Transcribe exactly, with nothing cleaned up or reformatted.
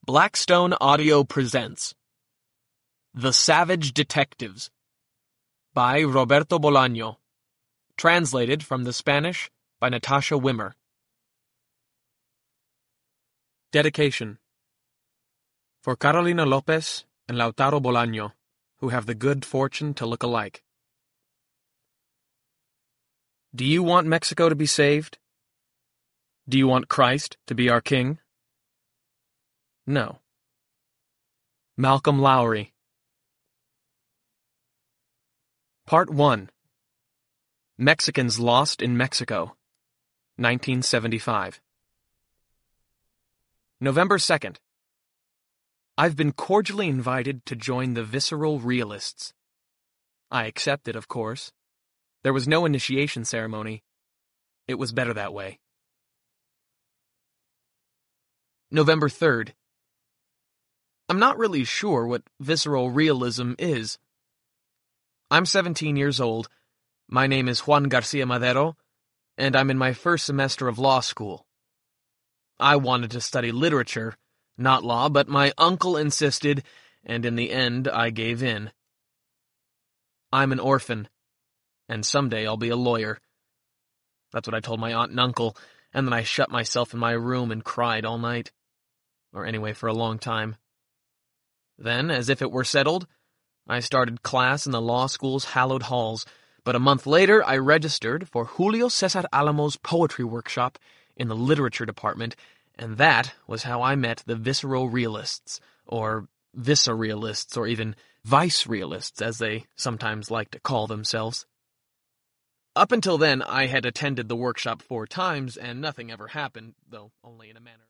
Blackstone Audio presents The Savage Detectives by Roberto Bolaño, translated from the Spanish by Natasha Wimmer. Dedication for Carolina Lopez and Lautaro Bolaño, who have the good fortune to look alike. Do you want Mexico to be saved? Do you want Christ to be our king? No. Malcolm Lowry. Part one. Mexicans Lost in Mexico, nineteen seventy-five. November second. I've been cordially invited to join the Visceral Realists. I accepted, of course. There was no initiation ceremony. It was better that way. November third. I'm not really sure what visceral realism is. I'm seventeen years old. My name is Juan Garcia Madero, and I'm in my first semester of law school. I wanted to study literature, not law, but my uncle insisted, and in the end I gave in. I'm an orphan, and someday I'll be a lawyer. That's what I told my aunt and uncle, and then I shut myself in my room and cried all night. Or anyway, for a long time. Then, as if it were settled, I started class in the law school's hallowed halls, but a month later I registered for Julio Cesar Alamo's poetry workshop in the literature department, and that was how I met the visceral realists, or viscerealists, or even vice-realists, as they sometimes like to call themselves. Up until then, I had attended the workshop four times, and nothing ever happened, though only in a manner.